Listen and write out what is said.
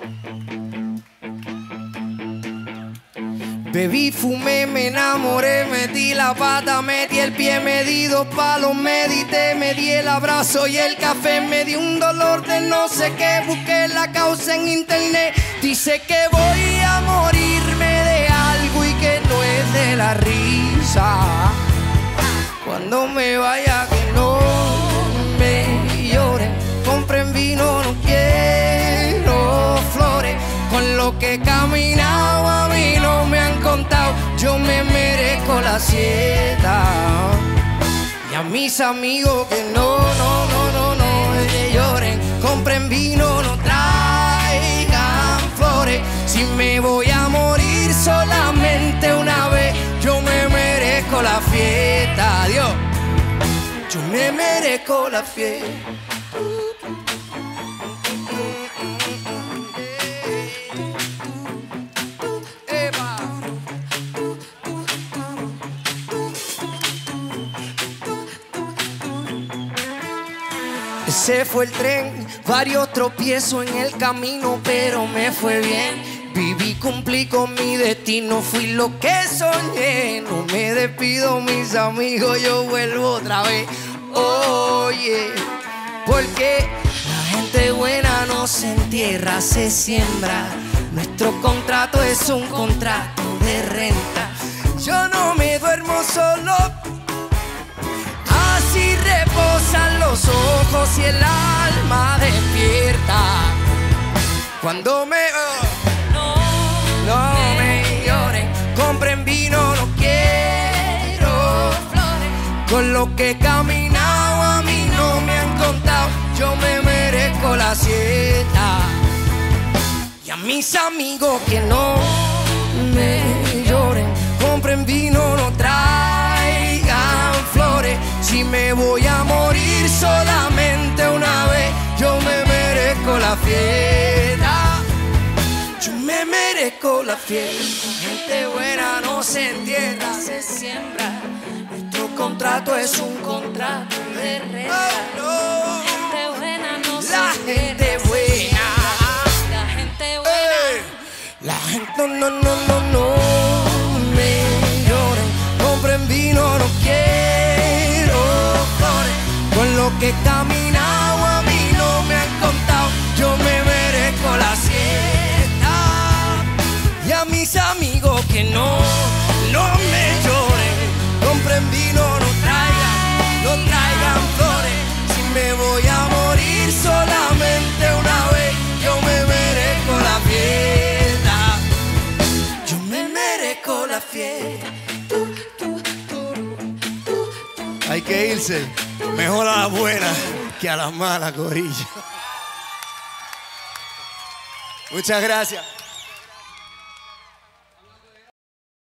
Bebí, fumé, me enamoré, metí la pata, metí el pie, me di 2 palos, medité, me di el abrazo y el café, me di un dolor de no sé qué, busqué la causa en internet, dice que voy a morirme de algo y que no es de la risa. Cuando me vaya que no me lloren, compren vino, no quiero flores, con lo que he caminado a mí no me han contado, yo me merezco la siesta. Y a mis amigos que no que lloren, compren vino, no traigan flores, si me voy a morir solamente una vez, yo me merezco la fiesta. Adiós, yo me merezco la fiesta. Se fue el tren, varios tropiezos en el camino, pero me fue bien. Viví, cumplí con mi destino, fui lo que soñé. No me despido, mis amigos, yo vuelvo otra vez. Oye, porque la gente buena no se entierra, se siembra. Nuestro contrato es un contrato de renta. Yo no me duermo solo, así reposan los ojos y el alma despierta. Cuando me... no me lloren, compren vino, no quiero flores, con lo que he caminado a mí no me han contado, yo me merezco la siesta. Y a mis amigos que no me lloren, compren vino, no traigan flores, si me voy a morir solamente una vez, yo me merezco la fiesta. Yo me merezco la fiesta. Gente buena no se entierra, se siembra. Nuestro contrato es un contrato de renta. Oh, no. Gente buena no se entierra. La gente buena. La gente buena. La gente no me lloren. Compren vino, no quiero flores. Con lo que he caminado a mí no me han contado, yo me merezco la siesta. Y a mis amigos que no me lloren, compren vino, no traigan flores, si me voy a morir solamente una vez, yo me merezco la fiesta. Yo me merezco la fiesta. Hay que irse, mejor a la buena que a la mala, corillo. Muchas gracias.